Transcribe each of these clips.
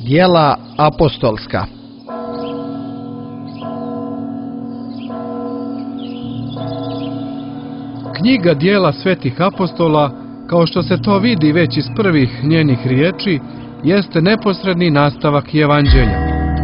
Djela apostolska. Knjiga Djela svetih apostola, kao što se to vidi već iz prvih njenih riječi, jeste neposredni nastavak Evanđelja.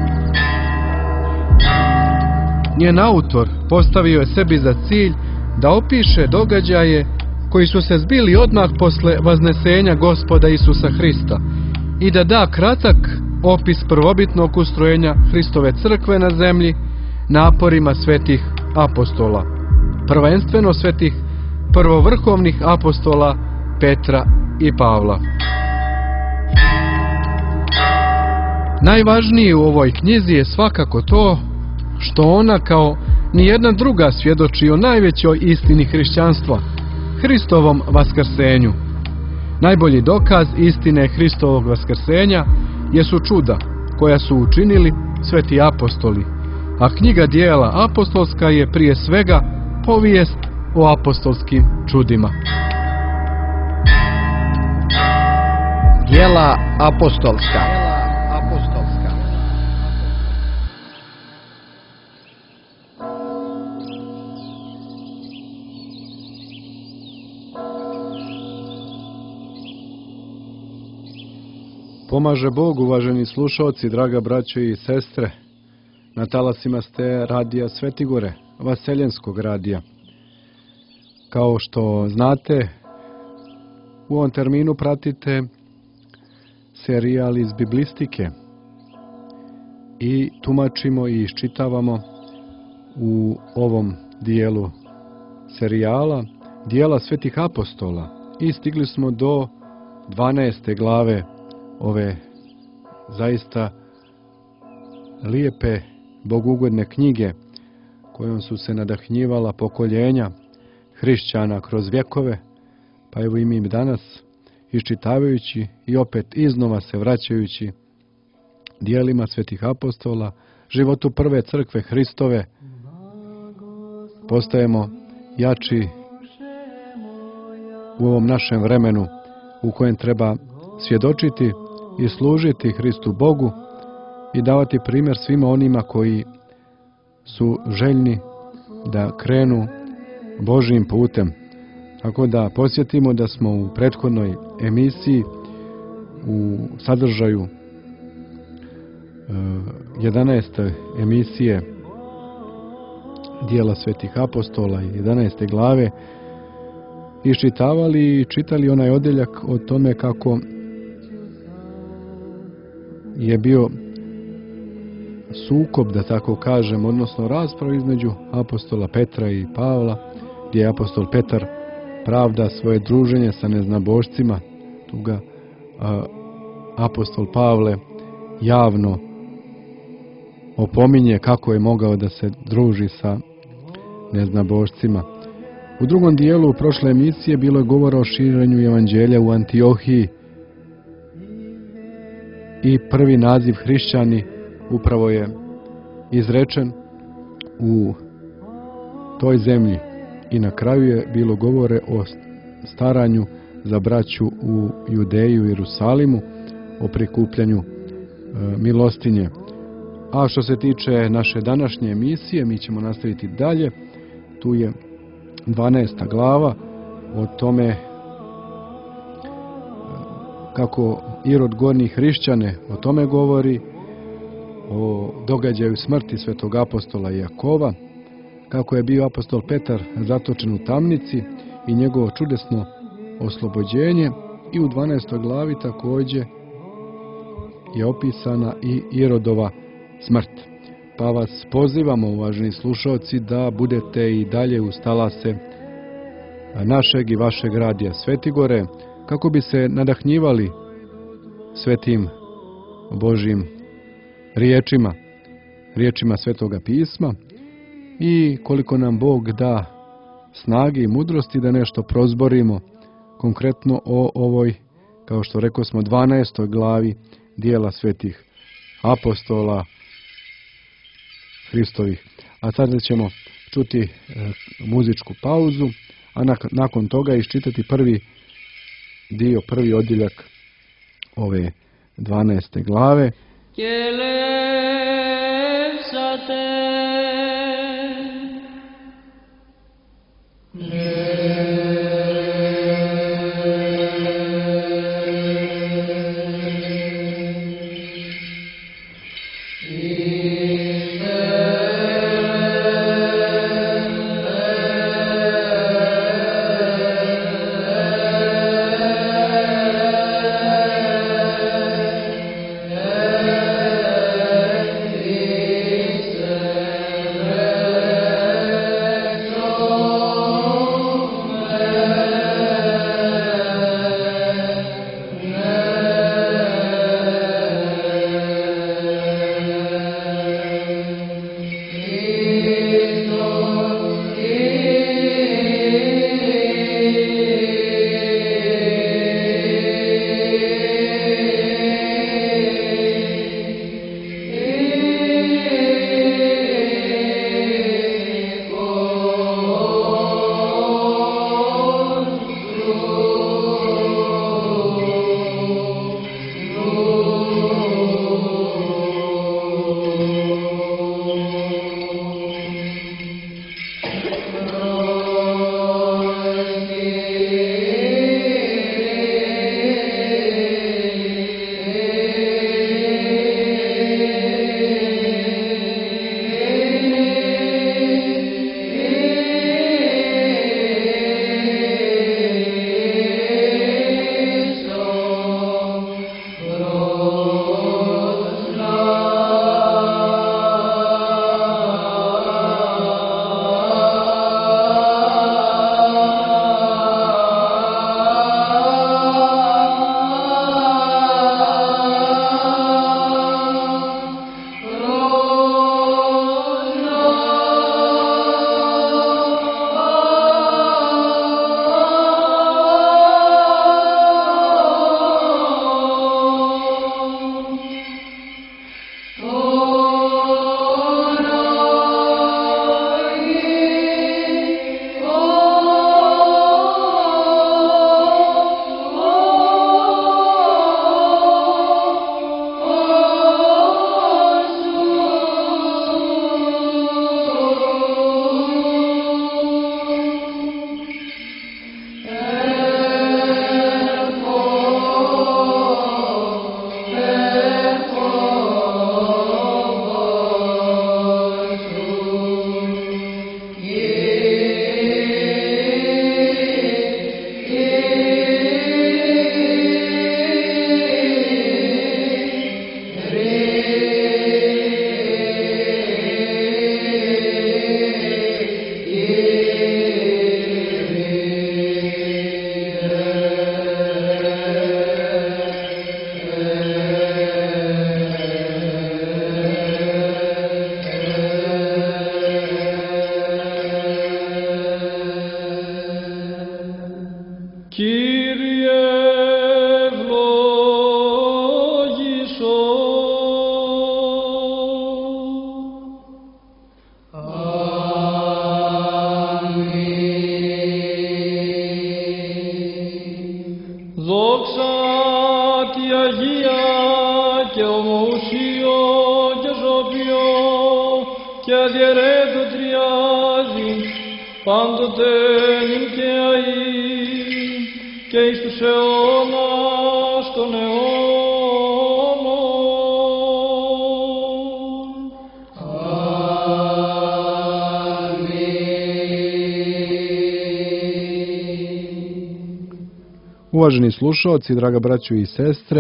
Njen autor postavio je sebi za cilj da opiše događaje koji su se zbili odmah posle vaznesenja Gospoda Isusa Hrista i da da kratak opis prvobitnog ustrojenja Hristove crkve na zemlji naporima svetih apostola, prvenstveno svetih prvovrhovnih apostola Petra i Pavla. Najvažnije u ovoj knjizi je svakako to što ona kao nijedna druga svjedoči o najvećoj istini hrišćanstva, Hristovom vaskrsenju. Najbolji dokaz istine Hristovog vaskrsenja jesu čuda koja su učinili sveti apostoli, a knjiga Djela apostolska je prije svega povijest o apostolskim čudima. Djela apostolska. Pomaže Bog, uvaženi slušalci, draga braćo i sestre. Na talasima ste radija Svetigore, Vaseljenskog radija. Kao što znate, u ovom terminu pratite serijal iz biblistike i tumačimo i iščitavamo u ovom dijelu serijala Djela svetih apostola i stigli smo do 12. glave ove zaista lijepe, bogugodne knjige kojom su se nadahnjivala pokoljenja hrišćana kroz vjekove, pa evo i mi danas iščitavajući i opet iznova se vraćajući djelima svetih apostola, životu prve crkve Hristove, postajemo jači u ovom našem vremenu u kojem treba svjedočiti i služiti Hristu Bogu i davati primjer svima onima koji su željni da krenu Božjim putem. Tako da podsjetimo da smo u prethodnoj emisiji u sadržaju 11. emisije Djela svetih apostola i 11. glave iščitavali i čitali onaj odjeljak o tome kako je bio sukob, da tako kažem, odnosno rasprava između apostola Petra i Pavla, gdje je apostol Petar pravda svoje druženje sa neznabošcima. Tu ga apostol Pavle javno opominje kako je mogao da se druži sa neznabošcima. U drugom dijelu prošle emisije bilo je govora o širenju evanđelja u Antiohiji i prvi naziv hrišćani upravo je izrečen u toj zemlji i na kraju je bilo govore o staranju za braću u Judeju i Jerusalimu, o prikupljanju milostinje. A što se tiče naše današnje emisije, mi ćemo nastaviti dalje. Tu je 12. glava o tome kako Irod goni hrišćane, o tome govori, o događaju smrti svetog apostola Jakova, kako je bio apostol Petar zatočen u tamnici i njegovo čudesno oslobođenje, i u 12. glavi također je opisana i Irodova smrt. Pa vas pozivamo, uvaženi slušalci, da budete i dalje uz talase našeg i vašeg radija Svetigore, kako bi se nadahnjivali svetim Božjim riječima Svetoga pisma, i koliko nam Bog da snage i mudrosti da nešto prozborimo konkretno o ovoj, kao što rekao smo, 12. glavi Djela svetih apostola Hristovih. A sada ćemo čuti muzičku pauzu, a nakon toga iščitati prvi odjeljak ove 12. glave και ελεύσατε. πάντοτε νυν και αεί και εις τους αιώνας των αιώνων. Uvaženi slušalci, draga braćo i sestre,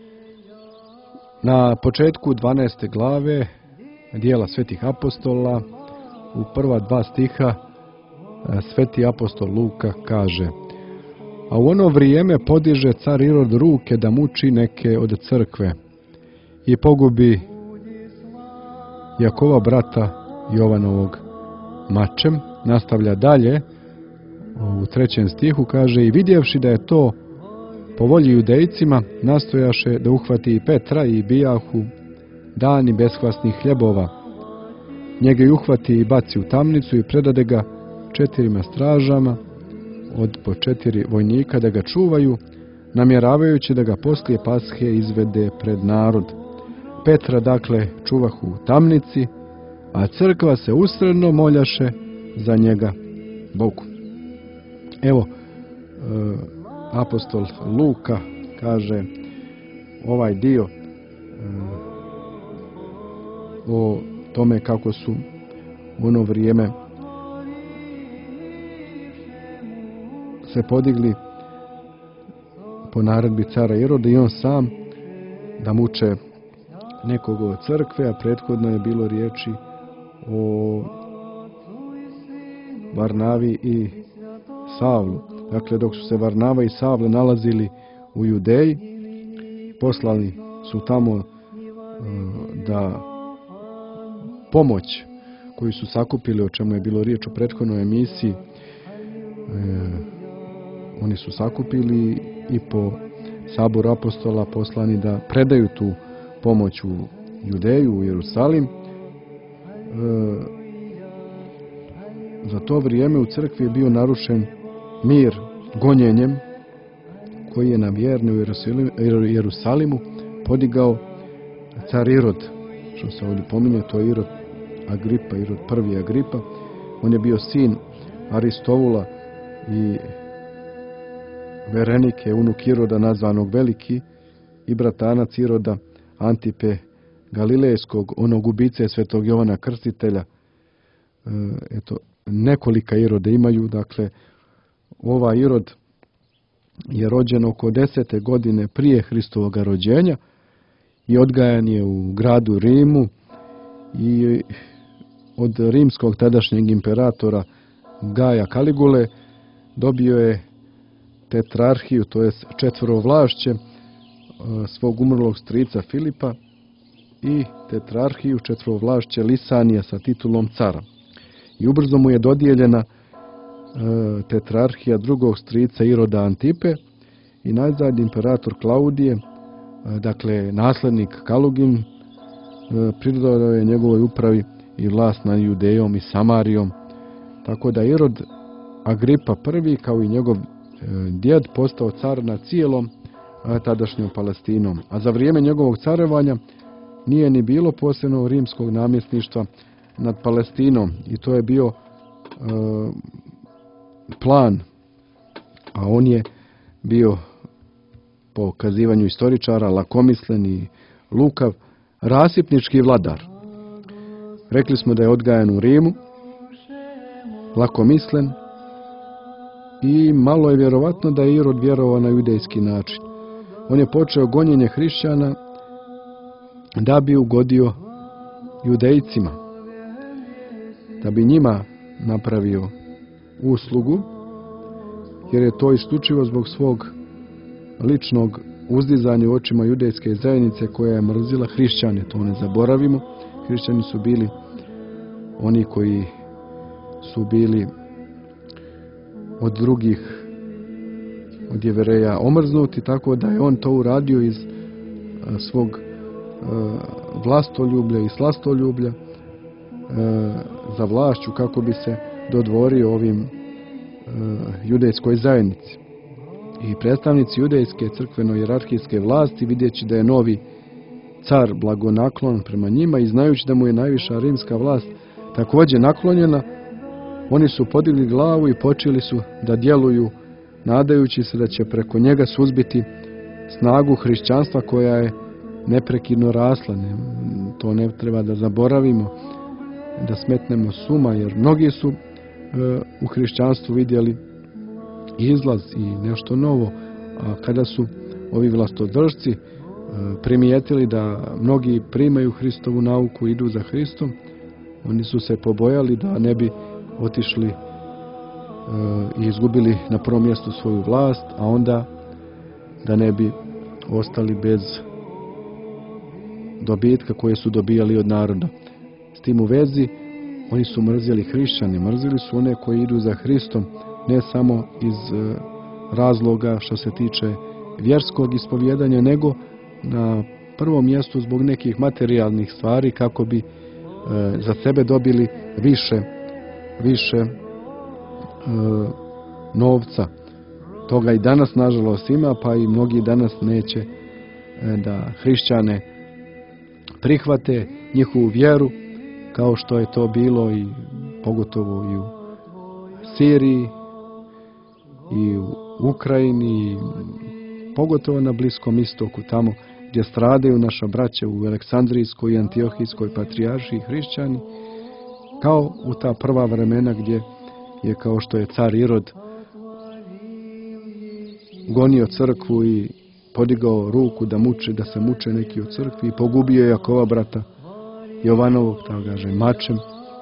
na početku 12. glave dijela Svetih apostola, u prva dva stiha, Sveti apostol Luka kaže: A u ono vrijeme podiže car Irod ruke da muči neke od crkve i pogubi Jakova brata Jovanovog mačem. Nastavlja dalje, u 3. stihu kaže: I vidjevši da je to po volji judejcima, nastojaše da uhvati i Petra i bijahu dani beskvasnih hljebova. Njega i uhvati i baci u tamnicu i predade ga 4 stražama od po 4 vojnika da ga čuvaju, namjeravajući da ga poslije Pashe izvede pred narod. Petra, dakle, čuvahu u tamnici, a crkva se usredno moljaše za njega Bogu. Evo, apostol Luka kaže ovaj dio o tome kako su u ono vrijeme se podigli po naredbi cara Iroda i on sam da muče nekoga od crkve, a prethodno je bilo riječi o Varnavi i Savlu. Dakle, dok su se Varnava i Savle nalazili u Judeji, poslali su tamo da pomoć koju su sakupili, o čemu je bilo riječ u prethodnoj emisiji, oni su sakupili i po saboru apostola poslani da predaju tu pomoć u Judeju, u Jerusalim. Za to vrijeme u crkvi je bio narušen mir gonjenjem koji je na vjerne u Jerusalimu podigao car Irod, što se ovdje pominje, to je Irod Agripa, Irod prvi Agripa. On je bio sin Aristovula i Verenike, unuk Iroda nazvanog Veliki, i bratanac Iroda Antipe Galilejskog, onog ubice svetog Jovana Krstitelja. Eto, nekolika Irode imaju, dakle, ovaj Irod je rođen oko 10. godine prije Hristovoga rođenja i odgajan je u gradu Rimu i od rimskog tadašnjeg imperatora Gaja Kaligule dobio je tetrarhiju, to je četverovlašće svog umrlog strica Filipa i tetrarhiju četverovlašće Lisanija sa titulom cara. I ubrzo mu je dodijeljena tetrarhija drugog strica Iroda Antipe i najzad imperator Klaudije, dakle naslednik Kalugin, pridodao je njegovoj upravi i vlast nad Judejom i Samarijom, tako da Irod Agripa I kao i njegov djed postao car nad cijelom tadašnjom Palestinom. A za vrijeme njegovog carevanja nije ni bilo posebno rimskog namjesništva nad Palestinom i to je bio plan, a on je bio po kazivanju istoričara lakomislen i lukav, rasipnički vladar. Rekli smo da je odgajan u Rimu, lakomislen i malo je vjerovatno da je Irod vjerovao na judejski način. On je počeo gonjenje hrišćana da bi ugodio judejcima, da bi njima napravio uslugu, jer je to isključivo zbog svog ličnog uzdizanja u očima judejske zajednice koja je mrzila hrišćane. To ne zaboravimo. Hrišćani su bili oni koji su bili od drugih, od Jevreja omrznuti, tako da je on to uradio iz svog vlastoljublja i slastoljublja za vlašću kako bi se dodvorio ovim judejskoj zajednici. I predstavnici judejske crkveno-jerarhijske vlasti, vidjeći da je novi car blagonaklon prema njima i znajući da mu je najviša rimska vlast također naklonjena, oni su podigli glavu i počeli su da djeluju nadajući se da će preko njega suzbiti snagu hrišćanstva koja je neprekidno rasla. To ne treba da zaboravimo, da smetnemo s uma, jer mnogi su u hrišćanstvu vidjeli izlaz i nešto novo, a kada su ovi vlastodržci primijetili da mnogi primaju Hristovu nauku i idu za Hristom, oni su se pobojali da ne bi otišli i izgubili na prvom mjestu svoju vlast, a onda da ne bi ostali bez dobitka koje su dobijali od naroda. S tim u vezi, oni su mrzili hrišćane, mrzili su one koji idu za Hristom, ne samo iz razloga što se tiče vjerskog ispovjedanja, nego na prvom mjestu zbog nekih materijalnih stvari kako bi za sebe dobili više novca. Toga i danas nažalost ima, pa i mnogi danas neće da hrišćane prihvate njihovu vjeru, kao što je to bilo i pogotovo i u Siriji i u Ukrajini, i pogotovo na Bliskom istoku, tamo gdje stradaju naša braća u Aleksandrijskoj i Antiohijskoj patrijaršiji hrišćani, kao u ta prva vremena gdje je, kao što je car Irod gonio crkvu i podigao ruku da se muče neki od crkvi i pogubio Jakova brata Jovanovog, tako kaže, mačem.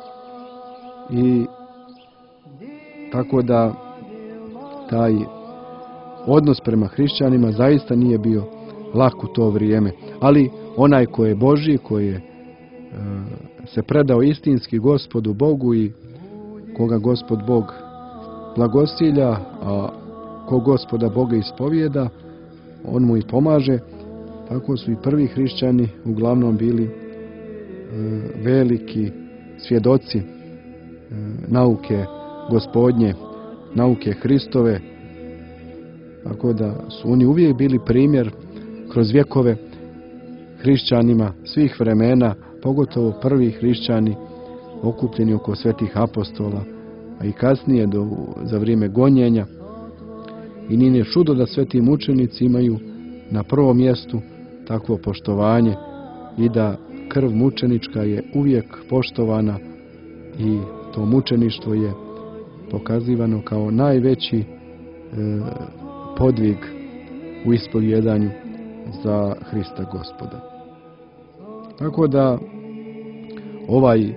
I tako da taj odnos prema hrišćanima zaista nije bio lak u to vrijeme. Ali onaj ko je Božji, koji je se predao istinski Gospodu Bogu i koga Gospod Bog blagosilja, a ko Gospoda Boga ispovijeda, on mu i pomaže. Tako su i prvi hrišćani uglavnom bili veliki svjedoci nauke Gospodnje, nauke Hristove. Tako da su oni uvijek bili primjer kroz vjekove hrišćanima svih vremena, pogotovo prvi hrišćani okupljeni oko svetih apostola, a i kasnije za vrijeme gonjenja. I nije čudo da sveti mučenici imaju na prvom mjestu takvo poštovanje i da krv mučenička je uvijek poštovana i to mučeništvo je pokazivano kao najveći podvig u ispovjedanju za Hrista Gospoda. Tako da ovaj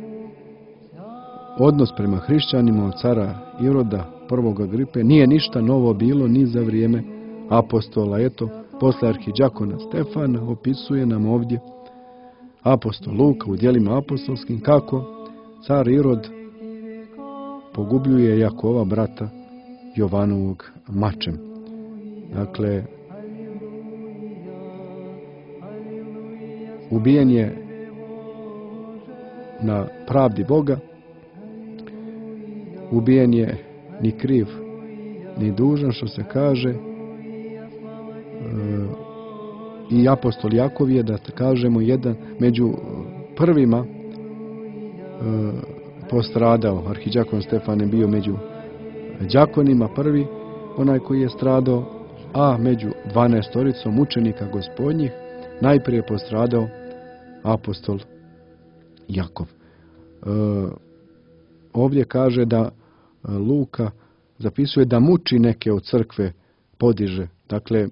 odnos prema hrišćanima od cara Iroda prvog Agripe nije ništa novo bilo ni za vrijeme apostola. Eto, posle arhidjakona Stefana opisuje nam ovdje apostol Luka u djelima apostolskim kako car Irod pogubljuje Jakova brata Jovanovog mačem. Dakle, ubijen je na pravdi Boga, ubijen je ni kriv ni dužan, što se kaže, i apostol Jakov je, da kažemo, jedan među prvima postradao. Arhidjakon Stefan je bio među đakonima prvi, onaj koji je stradao, a među 12 učenika Gospodnjih najprije postradao apostol Jakov. Ovdje kaže da Luka zapisuje da muči neke od crkve podiže. Dakle,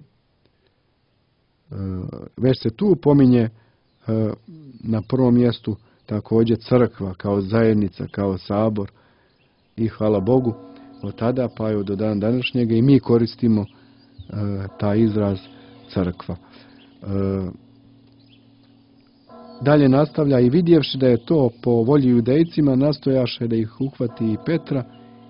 već se tu pominje na prvom mjestu također crkva kao zajednica, kao sabor, i hvala Bogu od tada pa do dana današnjega i mi koristimo taj izraz crkva. Dalje nastavlja: i vidjevši da je to po volji judejcima, nastojaše da ih uhvati i Petra,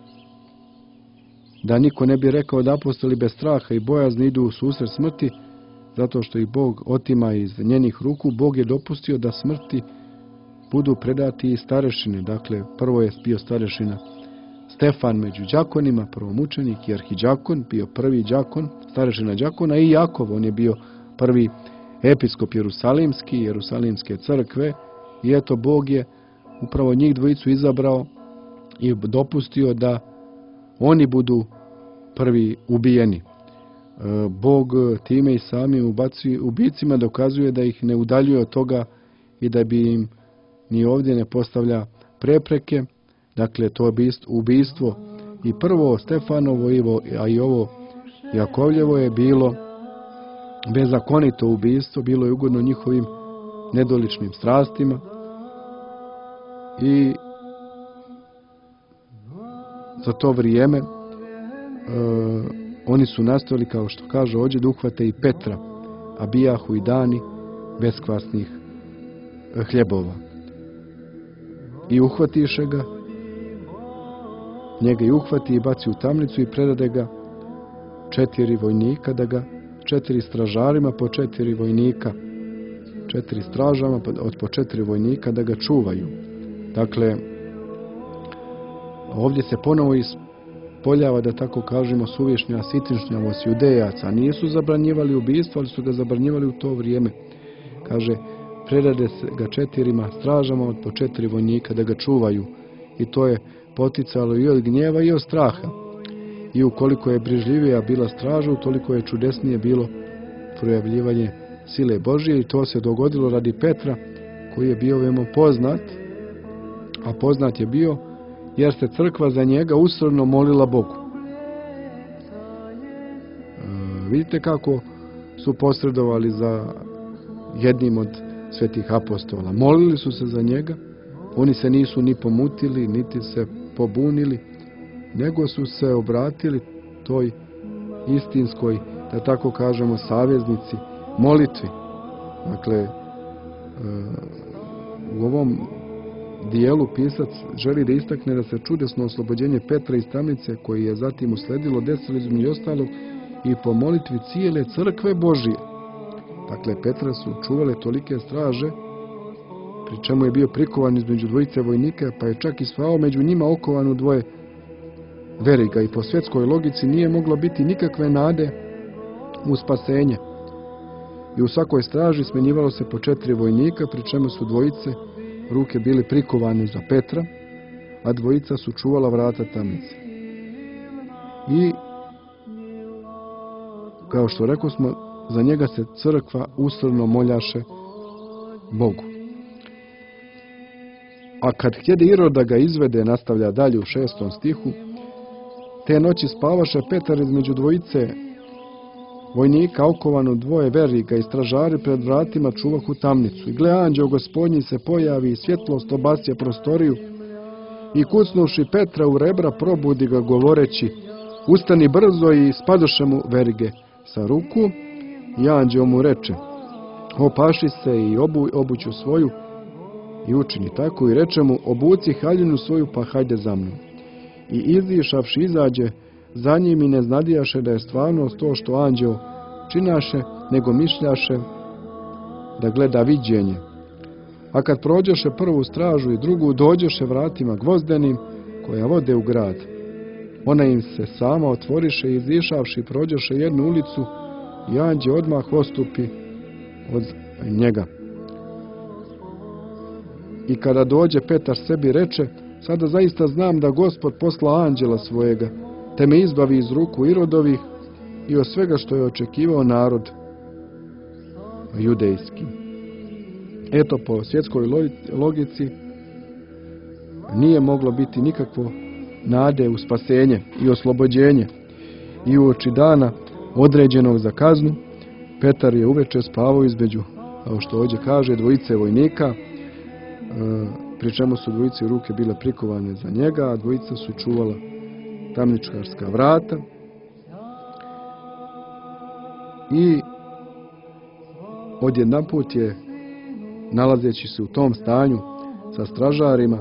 da niko ne bi rekao da apostoli bez straha i bojazni idu u susret smrti, zato što ih Bog otima iz njenih ruku. Bog je dopustio da smrti budu predati i starešine. Dakle, prvo je bio starešina Stefan među đakonima, prvomučenik, i arhidjakon, bio prvi đakon, starešina đakona, i Jakov, on je bio prvi episkop Jerusalimske crkve, i eto, Bog je upravo njih dvojicu izabrao i dopustio da oni budu prvi ubijeni. Bog time i samim ubicima dokazuje da ih ne udaljuje od toga i da bi im ni ovdje ne postavlja prepreke. Dakle, to ubijstvo i prvo Stefanovo, a i ovo Jakovljevo je bilo bezakonito ubijstvo, bilo je ugodno njihovim nedoličnim strastima i za to vrijeme oni su nastojali, kao što kaže ovdje, da uhvate i Petra, a bijahu i dani beskvasnih hljebova. I uhvatiše ga, njega i uhvati i baci u tamnicu i predade ga 4 vojnika, da ga 4 stražarima po 4 vojnika, 4 stražama od po 4 vojnika da ga čuvaju. Dakle, ovdje se ponovo ispoljava, da tako kažemo, suvišnja sitnišnjavost Judejaca. Nisu zabranjivali ubistvo, ali su ga zabranjivali u to vrijeme. Kaže, predade se ga 4 stražama od po 4 vojnika da ga čuvaju. I to je poticalo i od gnjeva i od straha. I ukoliko je brižljivija bila straža, toliko je čudesnije bilo projavljivanje sile Božije. I to se dogodilo radi Petra, koji je bio veoma poznat, a poznat je bio jer se crkva za njega usrdno molila Bogu. Vidite kako su posredovali za jednim od svetih apostola. Molili su se za njega, oni se nisu ni pomutili, niti se pobunili, nego su se obratili toj istinskoj, da tako kažemo, saveznici, molitvi. Dakle, u ovom dijelu pisac želi da istakne da se čudesno oslobođenje Petra iz tamnice, koje je zatim usledilo, desilo između ostalog i po molitvi cijele crkve Božije. Dakle, Petra su čuvale tolike straže, pri čemu je bio prikovan između dvojice vojnika, pa je čak i spavao među njima okovan u 2 veriga. I po svjetskoj logici nije moglo biti nikakve nade u spasenje. I u svakoj straži smenjivalo se po 4 vojnika, pri čemu su dvojice ruke bili prikovane za Petra, a dvojica su čuvala vrata tamnice. I, kao što rekao smo, za njega se crkva usrdno moljaše Bogu. A kad htjede Irod da ga izvede, nastavlja dalje u 6. stihu, te noći spavaše Petar između dvojice vojnika okovan u 2 veriga i stražari pred vratima čuvahu tamnicu. I gle, anđeo Gospodnji se pojavi i svjetlost obasja prostoriju i kucnuši Petra u rebra probudi ga govoreći: ustani brzo, i spadoše mu verige sa ruku. I anđeo mu reče: opaši se i obuj obuću svoju, i učini tako, i reče mu: obuci haljinu svoju, pa hajde za mnom. I izišavši izađe za njim i ne znadijaše da je stvarnost to što anđeo činaše, nego mišljaše da gleda viđenje. A kad prođeše prvu stražu i drugu, dođeše vratima gvozdenim koja vode u grad. Ona im se sama otvoriše i izišavši prođeše jednu ulicu, i anđeo odmah ostupi od njega. I kada dođe Petar sebi reče: sada zaista znam da Gospod posla anđela svojega, te me izbavi iz ruku Irodovih i od svega što je očekivao narod judejski. Eto, po svjetskoj logici nije moglo biti nikakvo nade u spasenje i oslobođenje. I uoči dana određenog za kaznu, Petar je uveče spavao između, kao što ovdje kaže, dvojice vojnika, pri čemu su dvojice ruke bile prikovane za njega, a dvojica su čuvala tamničarska vrata. I odjedanput je, nalazeći se u tom stanju sa stražarima,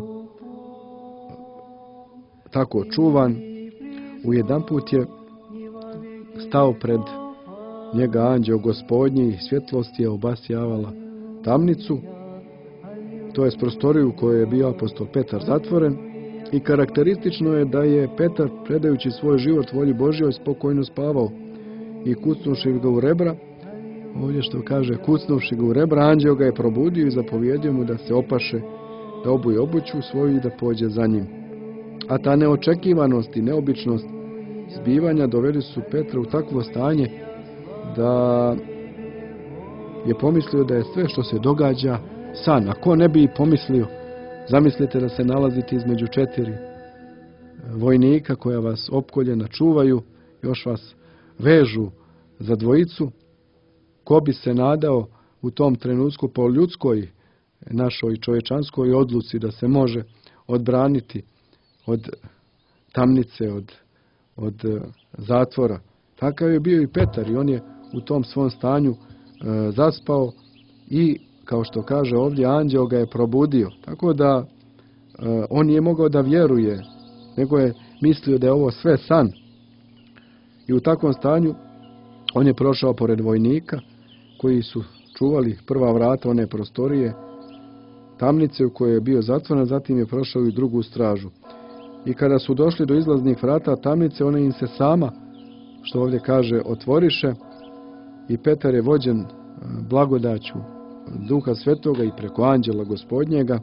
tako čuvan, ujedanput je stao pred njega anđeo Gospodnji i svjetlost je obasjavala tamnicu, to je prostoriju u kojoj je bio apostol Petar zatvoren. I karakteristično je da je Petar, predajući svoj život volji Božjoj, spokojno spavao. I kucnuši ga u rebra, ovdje što kaže, kucnuši ga u rebra, anđeo ga je probudio i zapovjedio mu da se opaše, da obuje obuću svoju i da pođe za njim. A ta neočekivanost i neobičnost zbivanja doveli su Petra u takvo stanje da je pomislio da je sve što se događa san. A ko ne bi pomislio? Zamislite da se nalazite između 4 vojnika koja vas opkoljena čuvaju, još vas vežu za dvojicu. Ko bi se nadao u tom trenutku po ljudskoj, našoj čovječanskoj odluci da se može odbraniti od tamnice, od zatvora. Takav je bio i Petar i on je u tom svom stanju zaspao i, kao što kaže ovdje, anđeo ga je probudio. Tako da on nije mogao da vjeruje, nego je mislio da je ovo sve san. I u takvom stanju on je prošao pored vojnika koji su čuvali prva vrata one prostorije tamnice u kojoj je bio zatvoren, zatim je prošao i drugu stražu. I kada su došli do izlaznih vrata tamnice, ona im se sama, što ovdje kaže, otvoriše i Petar je vođen blagodaću Duha Svetoga i preko anđela Gospodnjega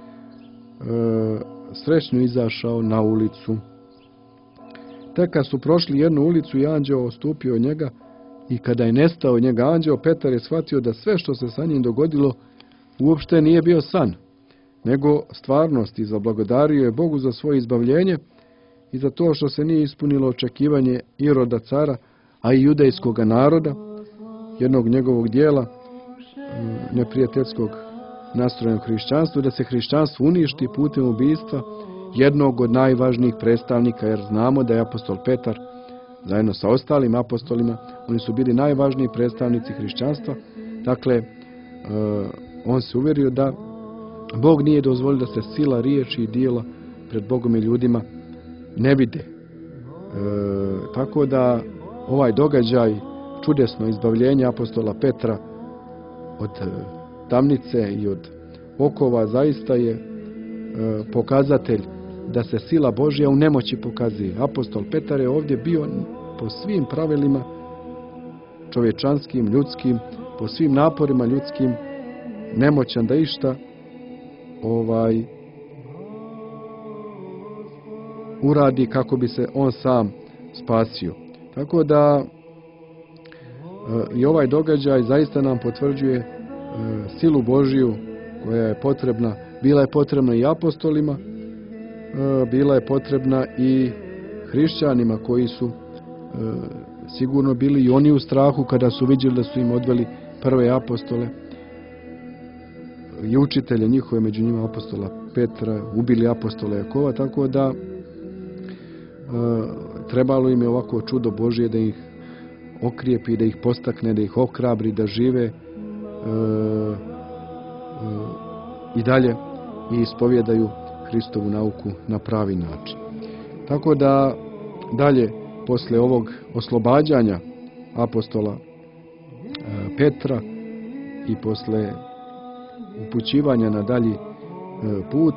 srećno izašao na ulicu. Tek kad su prošli jednu ulicu i anđeo ostupio od njega, i kada je nestao od njega anđeo, Petar je shvatio da sve što se sa njim dogodilo uopšte nije bio san, nego stvarnost, i zablagodario je Bogu za svoje izbavljenje i za to što se nije ispunilo očekivanje Iroda cara, a i judejskog naroda, jednog njegovog dijela neprijateljskog nastrojenog hrišćanstvu, da se hrišćanstvo uništi putem ubistva jednog od najvažnijih predstavnika, jer znamo da je apostol Petar zajedno sa ostalim apostolima, oni su bili najvažniji predstavnici hrišćanstva. Dakle, on se uvjerio da Bog nije dozvolio da se sila riječi i dijela pred Bogom i ljudima ne vide. Tako da ovaj događaj, čudesno izbavljenje apostola Petra od tamnice i od okova, zaista je pokazatelj da se sila Božja u nemoći pokazuje. Apostol Petar je ovdje bio po svim pravilima čovječanskim, ljudskim, po svim naporima ljudskim, nemoćan da išta uradi kako bi se on sam spasio. Tako da i ovaj događaj zaista nam potvrđuje silu Božju koja je potrebna, bila je potrebna i apostolima, bila je potrebna i hrišćanima koji su sigurno bili i oni u strahu kada su vidjeli da su im odveli prve apostole i učitelje njihove, među njima apostola Petra, ubili apostola Jakova, tako da trebalo im je ovako čudo Božje da ih okrijepi, da ih postakne, da ih ohrabri, da žive i dalje i ispovjedaju Hristovu nauku na pravi način. Tako da dalje, posle ovog oslobađanja apostola Petra i posle upućivanja na dalji put,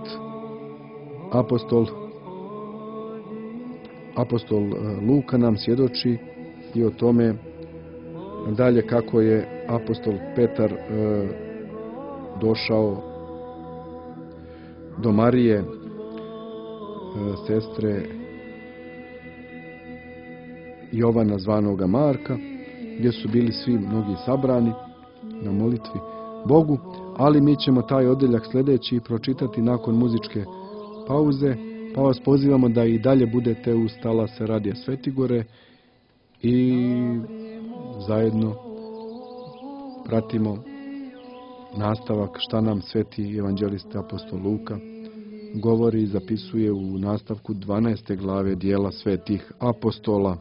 apostol Luka nam svjedoči i o tome dalje kako je apostol Petar došao do Marije, sestre Jovana zvanoga Marka, gdje su bili svi mnogi sabrani na molitvi Bogu, ali mi ćemo taj odjeljak sljedeći pročitati nakon muzičke pauze, pa vas pozivamo da i dalje budete uz talase Radija Svetigore i zajedno pratimo nastavak šta nam sveti evanđelista apostol Luka govori i zapisuje u nastavku 12. glave dijela svetih apostola.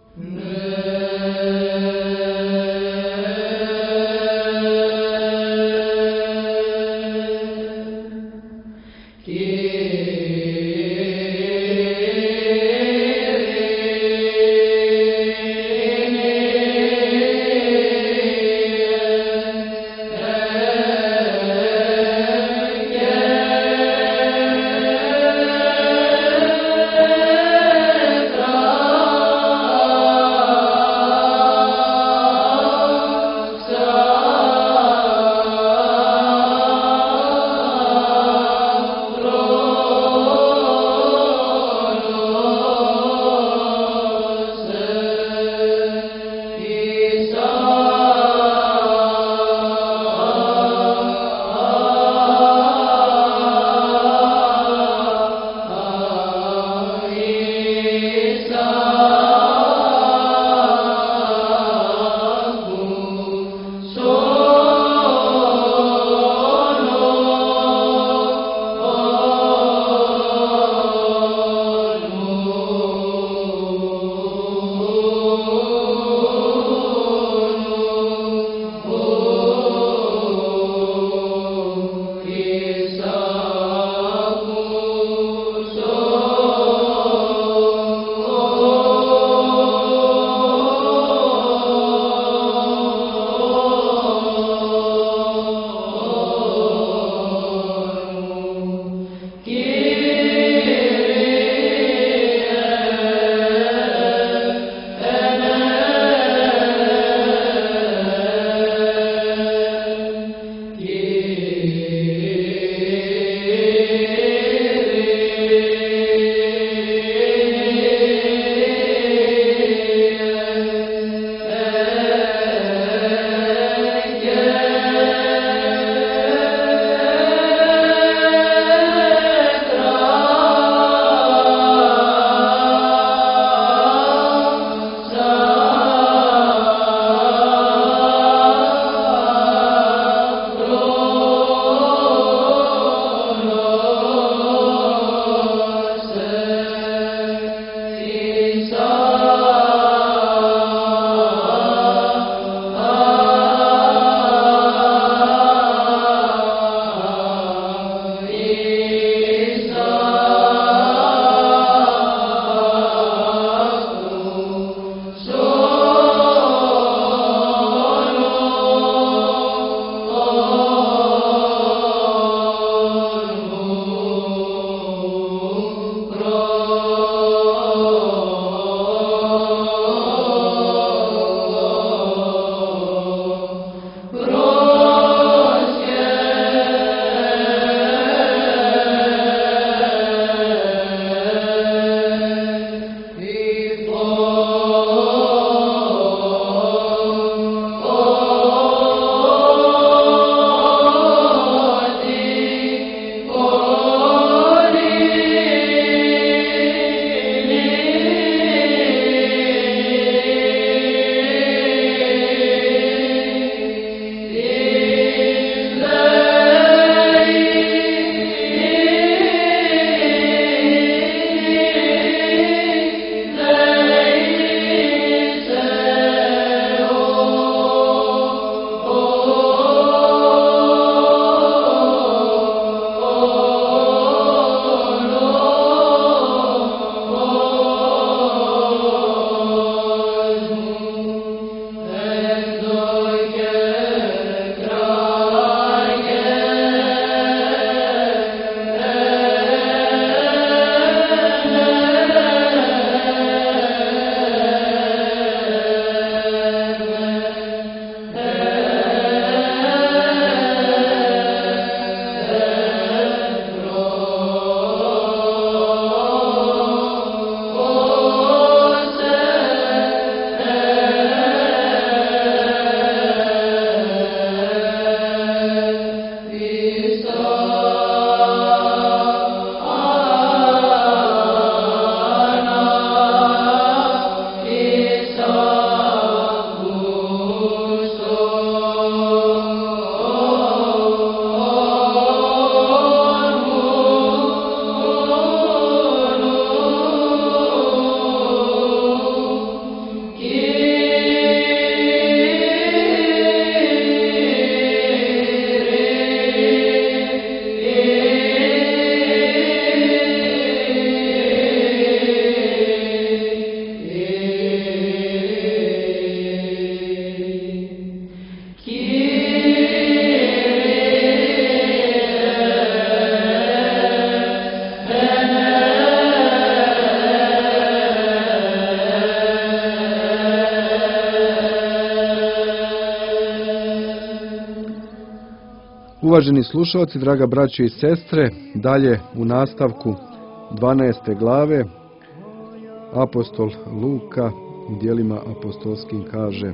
Uvaženi slušalci, draga braćo i sestre, dalje u nastavku 12. glave apostol Luka u djelima apostolskim kaže: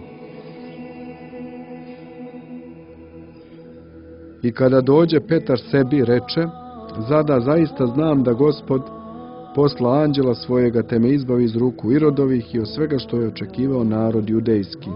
I kada dođe Petar sebi, reče: Zada zaista znam da Gospod posla anđela svojega te me izbavi iz ruku Irodovih i od svega što je očekivao narod judejski.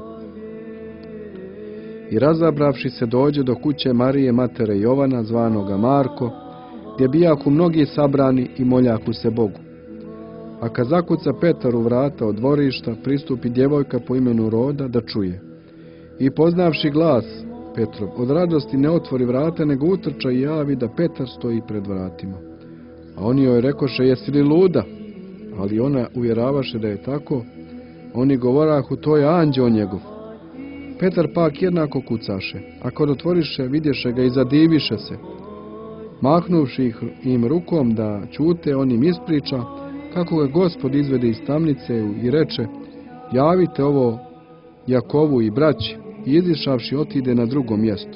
I razabravši se dođe do kuće Marije, matere Jovana, zvanoga Marko, gdje bijahu mnogi sabrani i moljahu se Bogu. A kad zakuca Petar u vrata od dvorišta, pristupi djevojka po imenu Roda da čuje. I poznavši glas Petrov, od radosti ne otvori vrata, nego utrča i javi da Petar stoji pred vratima. A oni joj rekoše: Jesi li luda? Ali ona uvjeravaše da je tako. Oni govorahu: To je anđeo njegov. Petar pak jednako kucaše, a kad otvoriše, vidješe ga i zadiviše se. Mahnuvši im rukom da ćute, on im ispriča kako ga Gospod izvede iz tamnice i reče: Javite ovo Jakovu i braći. I izišavši otide na drugo mjesto.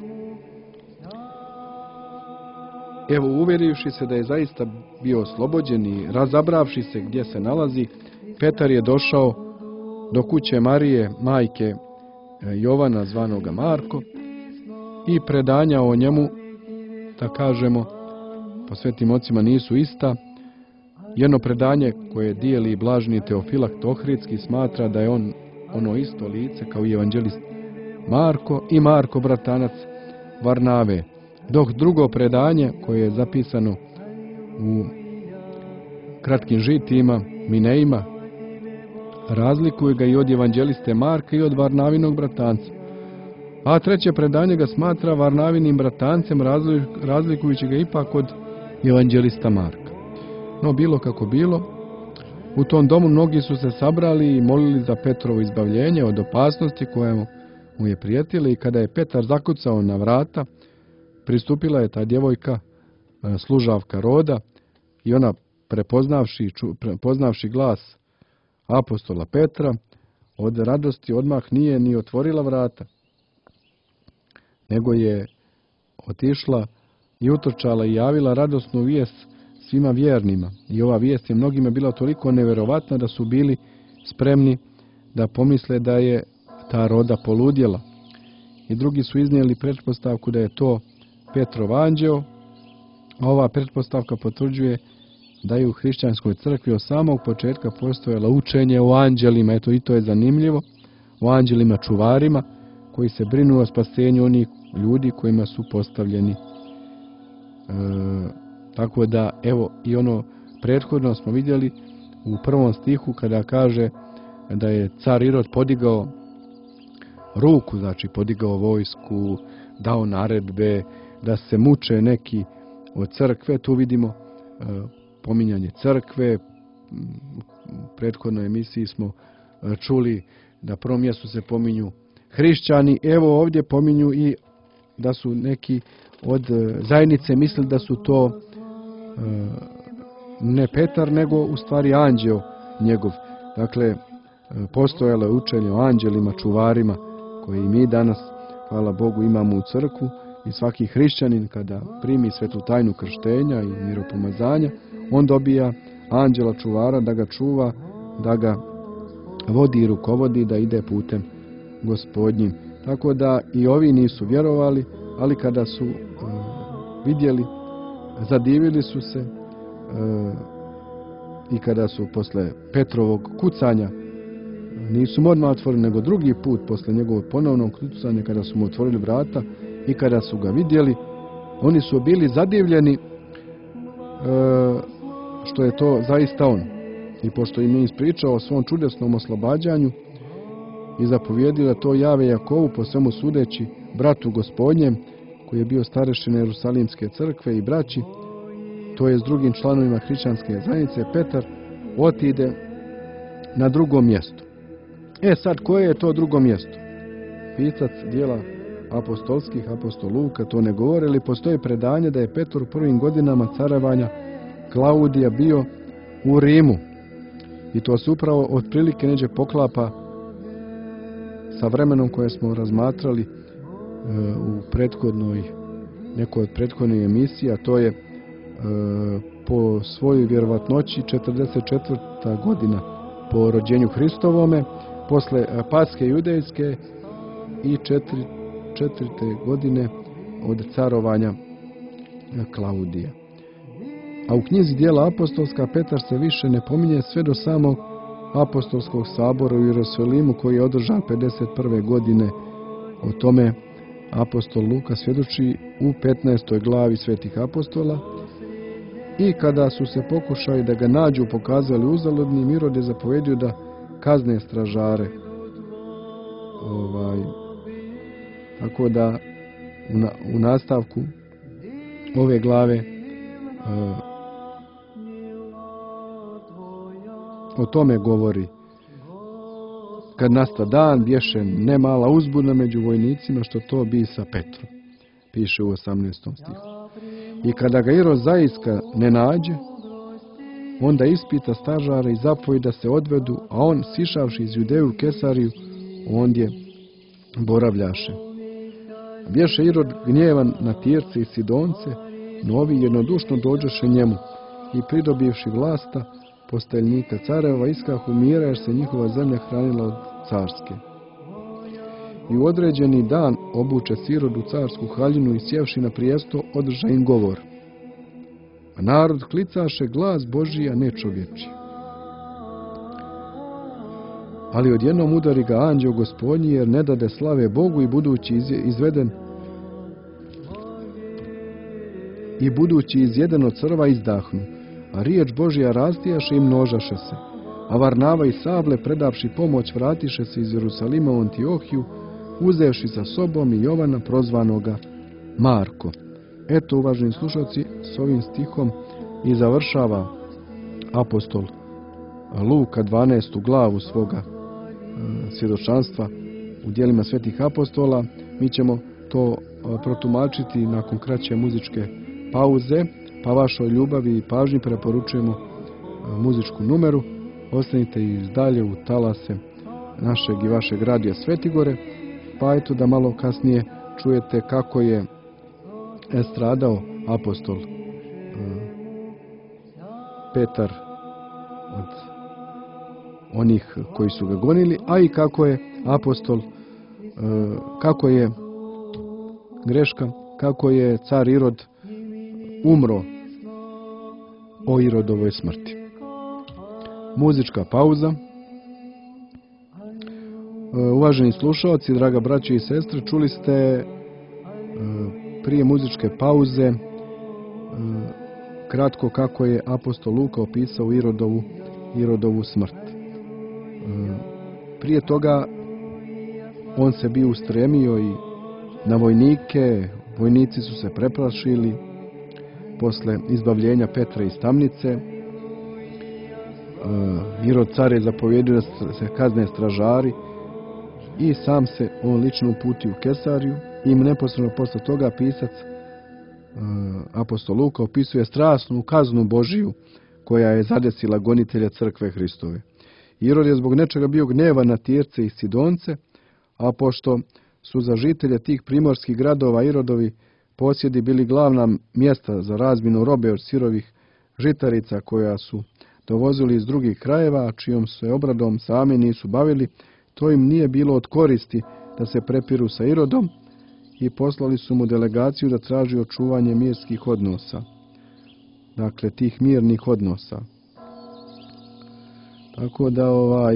Evo, uvjerivši se da je zaista bio oslobođen i razabravši se gdje se nalazi, Petar je došao do kuće Marije, majke Jovana, zvanoga Marko, i predanja o njemu, da kažemo, po svetim ocima nisu ista. Jedno predanje koje dijeli blaženi Teofilakt Ohridski smatra da je on ono isto lice kao i evanđelist Marko i Marko bratanac Varnave, dok drugo predanje koje je zapisano u kratkim žitijima, Minejima, razlikuje ga i od evanđeliste Marka i od Varnavinog bratanca. A treće predanje ga smatra Varnavinim bratancem, razlikujući ga ipak od evanđelista Marka. No, bilo kako bilo, u tom domu mnogi su se sabrali i molili za Petrovo izbavljenje od opasnosti koja mu je prijetila, i kada je Petar zakucao na vrata, pristupila je ta djevojka, služavka Roda, i ona prepoznavši glas apostola Petra, od radosti odmah nije ni otvorila vrata, nego je otišla i utrčala i javila radosnu vijest svima vjernima. I ova vijest je mnogima bila toliko nevjerovatna da su bili spremni da pomisle da je ta Roda poludjela. I drugi su iznijeli pretpostavku da je to Petrov anđeo, a ova pretpostavka potvrđuje da je u hrišćanskoj crkvi od samog početka postojalo učenje o anđelima. Eto, i to je zanimljivo, o anđelima čuvarima koji se brinu o spasenju onih ljudi kojima su postavljeni. Tako da, evo, i ono prethodno smo vidjeli u prvom stihu kada kaže da je car Irod podigao ruku, znači podigao vojsku, dao naredbe da se muče neki od crkve. Tu vidimo pominjanje crkve. U prethodnoj emisiji smo čuli da na prvom mjestu se pominju hrišćani. Evo ovdje pominju i da su neki od zajednice mislili da su to ne Petar, nego u stvari anđeo njegov. Dakle, postojalo je učenje o anđelima, čuvarima, koji mi danas, hvala Bogu, imamo u crkvu, i svaki hrišćanin kada primi svetu tajnu krštenja i miropomazanja, on dobija anđela čuvara da ga čuva, da ga vodi i rukovodi, da ide putem Gospodnjim. Tako da i ovi nisu vjerovali, ali kada su vidjeli, zadivili su se, i kada su posle Petrovog kucanja, nisu mu odmah otvorili, nego drugi put posle njegovog ponovnog kucanja, kada su mu otvorili vrata i kada su ga vidjeli, oni su bili zadivljeni što je to zaista on. I pošto im je ispričao o svom čudesnom oslobađanju i zapovjedio da to jave Jakovu, po svemu sudeći bratu Gospodnjem, koji je bio starešina Jerusalimske crkve, i braći, to je s drugim članovima hrišćanske zajednice, Petar otide na drugo mjesto. Sad, koje je to drugo mjesto? Pisac dijela apostolskih, apostol Luka, to ne govori, ali postoji predanje da je Petar u prvim godinama carevanja Klaudija bio u Rimu. I to se upravo otprilike neđe poklapa sa vremenom koje smo razmatrali u prethodnoj nekoj od prethodnih emisija, to je po svojoj vjerovatnoći 44. godina po rođenju Hristovome, posle Paske judejske i 4. godine od carovanja Klaudija. A u knjizi Djela apostolska Petar se više ne pominje sve do samog apostolskog sabora u Jerusalimu koji je održan 51. godine. O tome apostol Luka svjedoči u 15. glavi Svetih apostola. I kada su se pokušali da ga nađu pokazali uzaludnim, Irod je zapovjedio da kazne stražare. Tako da u nastavku ove glave o tome govori. Kad nasta dan, bješe nemala uzbuna među vojnicima, što to bi sa Petrom. Piše u 18. stihu. I kada ga Irod zaiska ne nađe, onda ispita stražare i zapovi da se odvedu, a on, sišavši iz Judeju u Kesariju, ondje boravljaše. Bješe Irod gnjevan na Tirce i Sidonce, no ovi jednodušno dođoše njemu i pridobivši vlasta posteljnika careva iskahu mira, jer se njihova zemlja hranila od carske. I u određeni dan obuče Irod u carsku haljinu i sjevši na prijesto održa im govor. A narod klicaše glas Božji, a ne čovječi. Ali odjednom udari ga anđeo Gospodnji, jer ne dade slave Bogu i budući izjeden od crva izdahnu, a riječ Božja rastijaše i množaše se. A Varnava i Sable, predavši pomoć, vratiše se iz Jerusalima u Antiohiju, uzevši sa sobom i Jovana prozvanoga Marko. Eto, uvaženi slušalci, s ovim stihom i završava apostol Luka 12. glavu svoga svjedočanstva u djelima Svetih apostola. Mi ćemo to protumačiti nakon kraće muzičke pauze, pa vašoj ljubavi i pažnji preporučujemo muzičku numeru. Ostanite i dalje u talase našeg i vašeg radija Svetigore, pa eto da malo kasnije čujete kako je stradao apostol Petar od onih koji su ga gonili, a i kako je apostol, kako je car Irod umro o Irodovoj smrti. Muzička pauza. Uvaženi slušalci, draga braćo i sestre, čuli ste prije muzičke pauze kratko kako je apostol Luka opisao Irodovu smrt. Prije toga on se bio ustremio i na vojnike, vojnici su se preplašili posle izbavljenja Petra iz tamnice. Irod car je zapovjedio da se kazne stražari i sam se on lično uputio u Kesariju i neposredno posle toga pisac apostol Luka opisuje strašnu kaznu Božiju koja je zadesila gonitelja crkve Hristove. Irod je zbog nečega bio gnjevan na Tirce i Sidonce, a pošto su za žitelje tih primorskih gradova Irodovi posjedi bili glavna mjesta za razmjenu robe od sirovih žitarica koja su dovozili iz drugih krajeva, a čijom se obradom sami nisu bavili, to im nije bilo od koristi da se prepiru sa Irodom i poslali su mu delegaciju da traži očuvanje mirskih odnosa. Dakle, tih mirnih odnosa. Tako da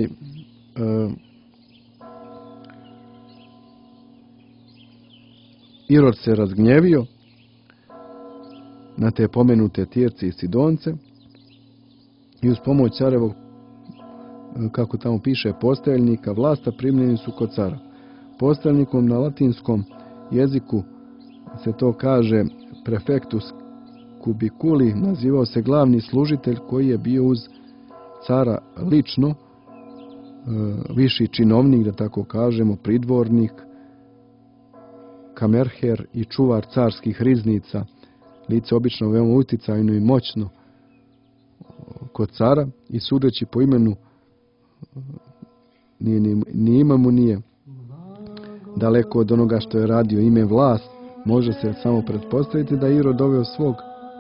Irod se razgnjevio na te pomenute Tirce i Sidonce i uz pomoć carevog, kako tamo piše, posteljnika vlasta primljeni su kod cara. Posteljnikom na latinskom jeziku se to kaže prefectus cubiculi, nazivao se glavni služitelj koji je bio uz cara lično, viši činovnik, da tako kažemo, pridvornik, kamerher i čuvar carskih riznica, lice obično veoma uticajno i moćno kod cara i sudeći po imenu ni ime mu nije daleko od onoga što je radio. Ime vlast Može se samo pretpostaviti da je Irod doveo svog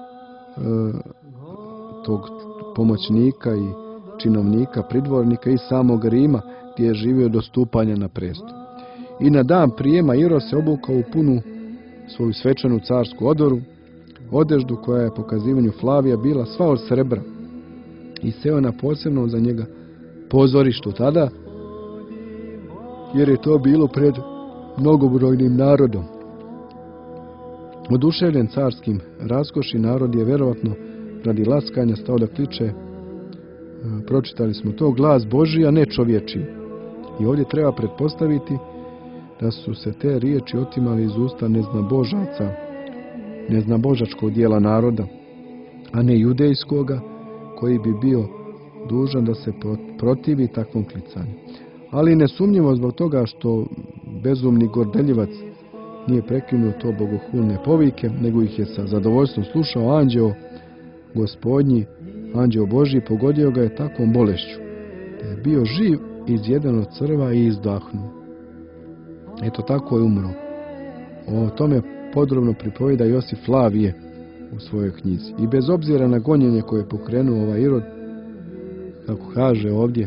tog pomoćnika i činovnika, pridvornika iz samog Rima, gdje je živio do stupanja na presto. I na dan prijema Irod se obukao u punu svoju svečanu carsku odeždu koja je po kazivanju Flavija bila sva od srebra i seo na posebno za njega pozorištu tada, jer je to bilo pred mnogobrojnim narodom. Oduševljen carskim raskoši, narod je verovatno radi laskanja stao da kliče, pročitali smo to, glas Božji, a ne čovječiji. I ovdje treba pretpostaviti da su se te riječi otimali iz usta neznabožaca, neznabožačkog dijela naroda, a ne judejskoga, koji bi bio dužan da se protivi takvom klicanju. Ali nesumnjivo zbog toga što bezumni gordeljivac nije prekinuo to bogohulne povike, nego ih je sa zadovoljstvom slušao anđeo Gospodnji, anđeo Božji, pogodio ga je takvom bolešću, da je bio živ, izjeden od crva i izdahnuo. Eto, tako je umro. O tome podrobno pripovida Josif Flavije u svojoj knjizi. I bez obzira na gonjenje koje je pokrenuo ovaj Irod, kako kaže ovdje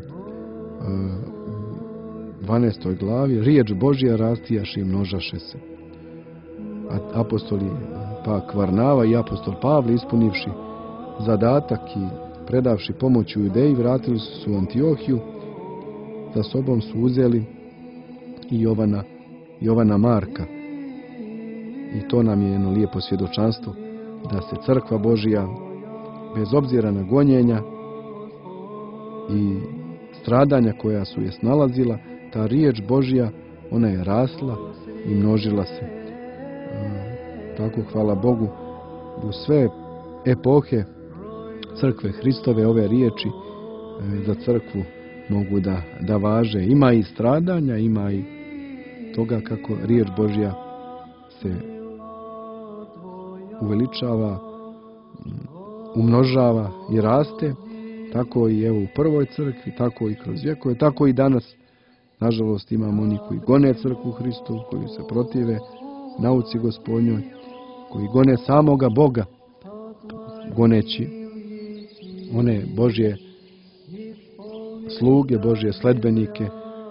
u 12. glavi, riječ Božja rastijaše i množaše se. A apostoli pak Varnava i apostol Pavle, ispunivši zadatak i predavši pomoć u Judeji, vratili su se u Antiohiju, za sobom su uzeli i Jovana Marka. I to nam je jedno lijepo svjedočanstvo da se crkva Božja, bez obzira na gonjenja i stradanja koja su je snalazila, ta riječ Božja, ona je rasla i množila se. Tako, hvala Bogu, u sve epohe crkve Hristove ove riječi za crkvu mogu da važe. Ima i stradanja, ima i toga kako riječ Božja se uveličava, umnožava i raste, tako i evo u prvoj crkvi, tako i kroz vjekove, tako i danas. Nažalost, imamo oni koji gone crkvu Hristu, koji se protive nauci Gospodnjoj, koji gone samoga Boga, goneći one Božje sluge, Božje sledbenike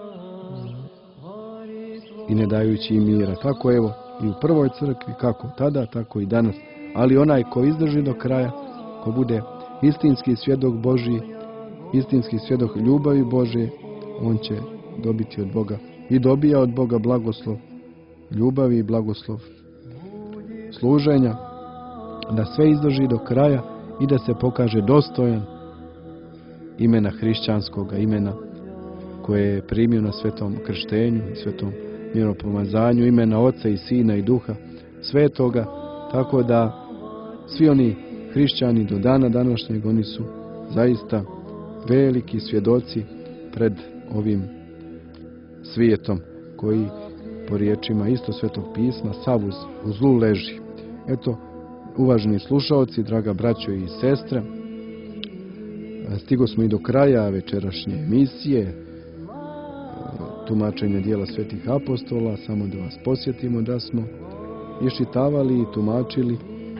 i ne dajući im mira. Tako evo i u prvoj crkvi, kako tada, tako i danas. Ali onaj ko izdrži do kraja, ko bude istinski svjedok Božji, istinski svjedok ljubavi Božje, on će dobiti od Boga i dobija od Boga blagoslov ljubavi i blagoslov služenja, da sve izdrži do kraja i da se pokaže dostojan imena hrišćanskoga, imena koje je primio na svetom krštenju i svetom miropomazanju, imena Oca i Sina i Duha Svetoga, tako da svi oni hrišćani do dana današnjeg, oni su zaista veliki svjedoci pred ovim svijetom koji po riječima isto Svetog pisma sav u zlu leži. Eto, uvaženi slušaoci, draga braćo i sestre, stigo smo i do kraja večerašnje emisije tumačenja dijela svetih apostola. Samo da vas podsjetimo da smo iščitavali i tumačili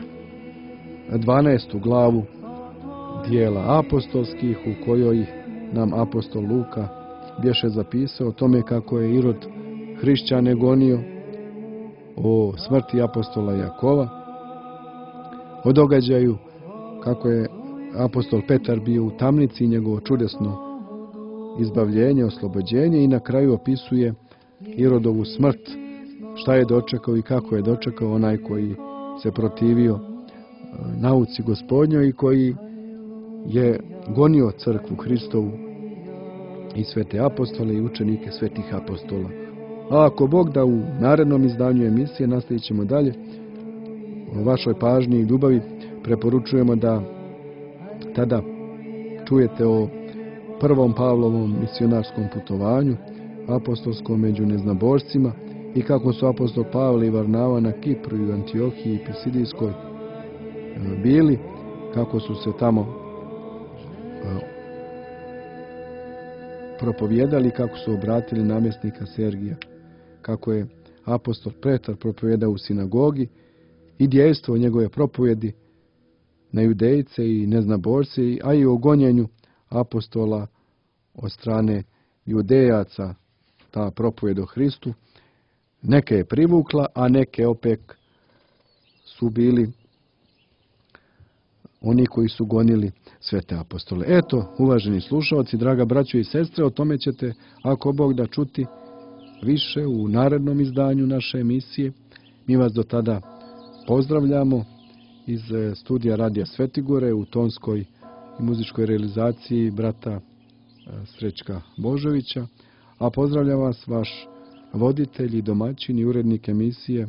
12. glavu dijela apostolskih, u kojoj nam apostol Luka bješe zapisao o tome kako je Irod hrišćane gonio, o smrti apostola Jakova, o događaju kako je apostol Petar bio u tamnici i njegovo čudesno izbavljenje, oslobođenje, i na kraju opisuje Irodovu smrt, šta je dočekao i kako je dočekao onaj koji se protivio nauci Gospodnjoj i koji je gonio crkvu Hristovu i svete apostole i učenike svetih apostola. A ako Bog da, u narednom izdanju emisije nastavit ćemo dalje. O vašoj pažnji i ljubavi preporučujemo da tada čujete o prvom Pavlovom misionarskom putovanju, apostolskom među neznabošcima, i kako su apostol Pavle i Varnava na Kipru i u Antiohiji i Pisidijskoj bili, kako su se tamo propovijedali, kako su obratili namjesnika Sergija, kako je apostol Petar propovjedao u sinagogi i djejstvo njegove propovjedi na judejce i neznaborce, a i o gonjenju apostola od strane judejaca, ta propovjed o Hristu. Neke je privukla, a neke opet su bili oni koji su gonili svete apostole. Eto, uvaženi slušalci, draga braćo i sestre, o tome ćete, ako Bog da, čuti više u narednom izdanju naše emisije. Mi vas do tada pozdravljamo iz studija Radija Svetigore u tonskoj i muzičkoj realizaciji brata Srećka Božovića, a pozdravlja vas vaš voditelj i domaćin i urednik emisije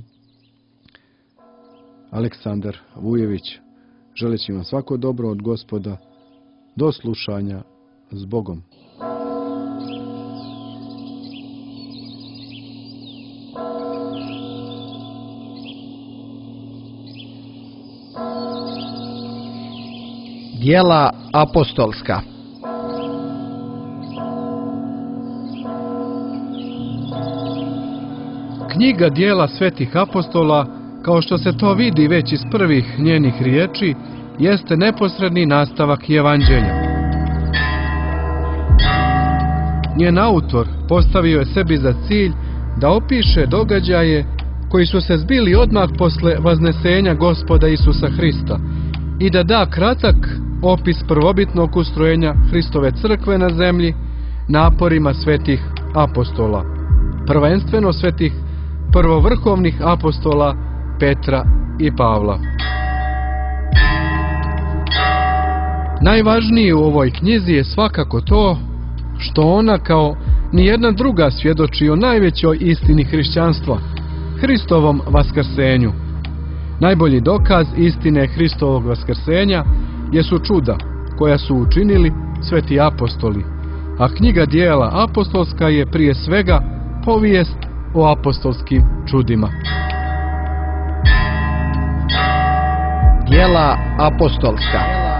Aleksandar Vujević. Želeći vam svako dobro od Gospoda. Do slušanja, s Bogom. Djela apostolska. Knjiga Djela svetih apostola, kao što se to vidi već iz prvih njenih riječi, jeste neposredni nastavak Evanđelja. Njen autor postavio je sebi za cilj da opiše događaje koji su se zbili odmah posle vaznesenja Gospoda Isusa Hrista i da da kratak opis prvobitnog ustrojenja Hristove crkve na zemlji naporima svetih apostola, prvenstveno svetih prvovrhovnih apostola Petra i Pavla. Najvažnije u ovoj knjizi je svakako to što ona kao nijedna druga svjedoči o najvećoj istini hrišćanstva, Hristovom vaskrsenju. Najbolji dokaz istine Hristovog vaskrsenja jesu čuda koja su učinili sveti apostoli, a knjiga Djela apostolska je prije svega povijest o apostolskim čudima. Djela apostolska.